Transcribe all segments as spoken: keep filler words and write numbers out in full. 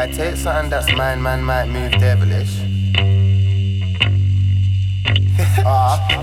Try take something that's mine, man might move devilish. Ah.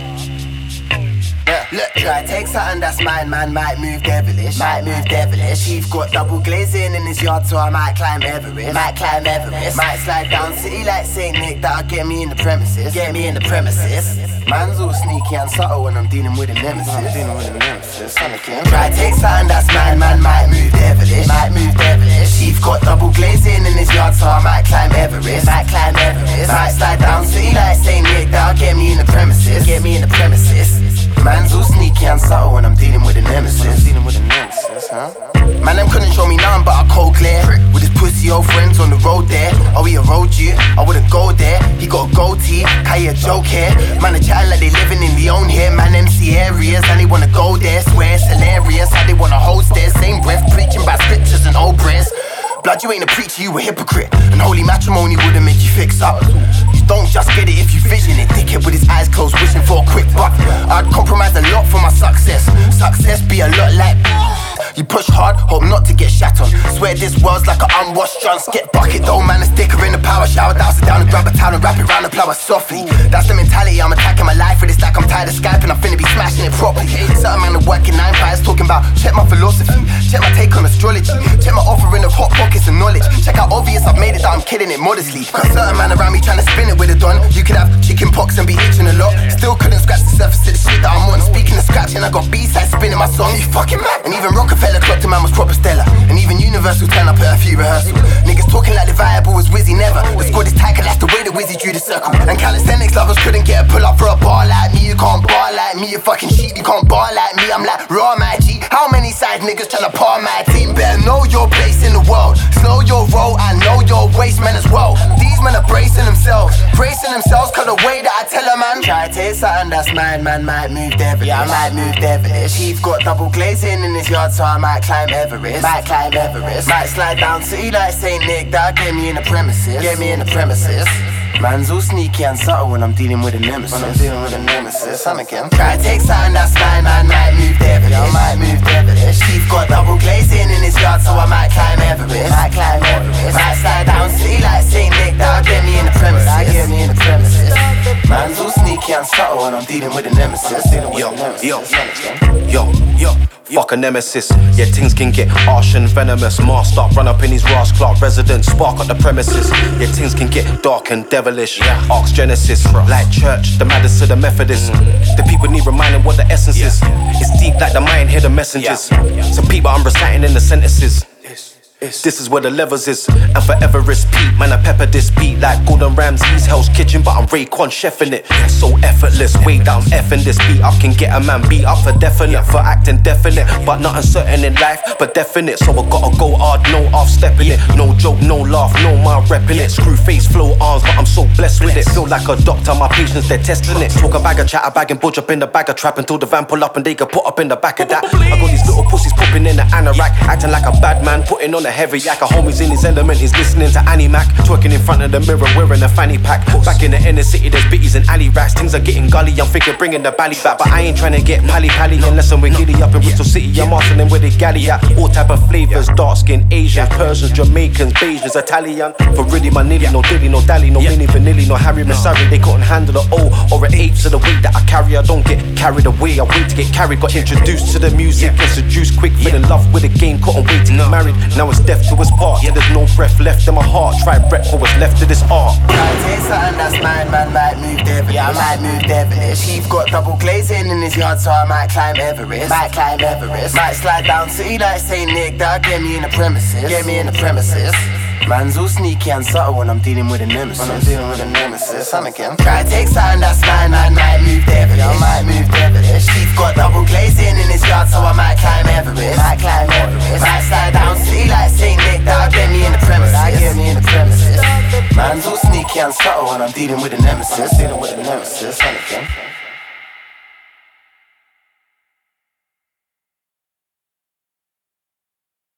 Yeah, look, try take something that's mine, man might move devilish. Might move devilish. Chief got double glazing in his yard, so I might climb Everest. Might climb Everest. Might slide down city like Saint Nick, that'll get me in the premises. Get me in the premises. Man's all sneaky and subtle when I'm dealing with a nemesis. I'm dealing with a nemesis. Try take something that's mine, man might move devilish. Might move devilish. Chief got double glazing in his yard, so I might climb Everest. Might climb Everest. Might slide down city like Saint Nick, that'll get me in the premises. Get me in the premises. Man's all sneaky and subtle when I'm dealing with a nemesis. I'm dealing with a nemesis, huh? Man, them couldn't show me nothing but a cold glare. With his pussy old friends on the road there. Oh, he a road you, I wouldn't go there. He got a goatee, carry a joke here. Man, a chatting like they living in the own here. Man, M C areas, and they wanna go there. Swear it's hilarious how they wanna host there. Same breath, preaching about scriptures and old prayers. Blood, you ain't a preacher, you a hypocrite. And holy matrimony wouldn't make you fix up. You don't just get it if you vision it. Dickhead with his eyes closed, wishing for a quick buck. I'd compromise a lot for my success. Success be a lot like you push hard, hope not to get shat on. Swear this world's like an unwashed drunks. Get bucket though, man, a sticker in the power shower. Douse it down and grab a towel and wrap it round the flower softly. That's the mentality, I'm attacking my life with this like I'm tired of Skype and I'm finna be smashing it properly. Certain man are working nine fives talking about check my philosophy, check my take on astrology, check my offering of hot pockets and knowledge. Check how obvious I've made it that I'm kidding it modestly. Cause certain man around me trying to spin it with a don. You could have chicken pox and be itching a lot. Still couldn't scratch the surface of the shit that I'm on. Speaking of scratching, I got B-sides spinning my song. You fucking mad. And even Rockefeller clocked a man was proper stellar. And even Universal turn up at a few rehearsals. Niggas talking like the viable was Wizzy never. The squad is tight, that's the way the Wizzy drew the circle. And calisthenics lovers couldn't get a pull up for a bar like me. You can't bar like me, you fucking sheep. You can't bar like me, I'm like raw my G. How many side niggas tryna par my team? Better know your place in the world. Slow your roll and know your waste, man, as well. These men are bracing themselves, bracing themselves, cause the way that I tell a man. Try to take something that's mine, man might move devilish. Yeah, I might move devilish. Chief got double glazing in his yard, so I might climb Everest. Might climb Everest. Might slide down city like Saint Nick, that'll get me in the premises. Get me in the premises. Man's all sneaky and subtle when I'm dealing with a nemesis. When I'm dealing with a nemesis, son again. Try to take something that's mine, man might move devilish. Yeah, I might move devilish. Chief got double glazing in his yard, so I might climb Everest. Might climb Everest. Might slide down city like Saint Nick, that'll get me in the premises. That'll get me in the premises. Man's all sneaky and subtle when I'm dealing with a nemesis. Dealing with yo, a nemesis, yo, son again. yo, yo. Fuck a nemesis, yeah, things can get harsh and venomous. Masked up, run up in his Ross Clark residence, spark up the premises. Yeah, things can get dark and devilish. Arcs Genesis, like church, the maddest to the Methodist. The people need reminding what the essence is. It's deep like the mind hear the messengers. Some people I'm reciting in the sentences. This is where the levers is, and forever is Pete. Man, I pepper this beat like Gordon Ramsay's Hell's Kitchen, but I'm Raekwon chefing it. So effortless, way that I'm effing this beat. I can get a man beat up for definite, for acting definite, but not uncertain in life, but definite. So I gotta go hard, no off stepping it. No joke, no laugh, no mind repping it. Screw face, flow arms, but I'm so blessed with it. Feel like a doctor, my patients they're testing it. Talk a bag of chat, a bag and budge up in the bag of trap until the van pull up and they can put up in the back of that. I got these little pussies popping in the anorak, acting like a bad man, putting on a heavy yak. A homie's in his element, he's listening to Annie Mac, twerking in front of the mirror, wearing a fanny pack. Back in the inner city, there's bitties and alley rats. Things are getting gully, I'm thinking bringing the bally back, but I ain't trying to get pally pally unless I'm with giddy up in Bristol City. I'm asking them where they galley at. All type of flavors, dark skin, Asians, Persians, Jamaicans, Bajans, Italian. For really my nilly, no dilly, no dally, no mini vanilli, no Harry Masari. They couldn't handle the O or an eight to the weight that I carry. I don't get carried away, I wait to get carried. Got introduced to the music and seduced quick, fell in love with the game, couldn't wait to get married. Now it's death to us part, yeah, there's no breath left in my heart. Try breath for what's left of this art. Try to take something that's mine, man might move devilish. Yeah, I might move devilish. Chief got double glazing in his yard, so I might climb Everest. Might climb Everest. Might slide down city like Saint Nick, that'll get me in the premises. Get me in the premises. Man's all sneaky and subtle when I'm dealing with a nemesis. When I'm dealing with a nemesis, son again. Try to take something that's mine, man might move devilish. Yeah, I might move devilish. Chief got double glazing in his yard, so I might climb Everest. Might climb Everest. Might slide down city like Saint Nick, that'll get me in the premises. That'll get me in the premises. Man's all sneaky and subtle when I'm dealing with a nemesis. Dealing with a nemesis, son again.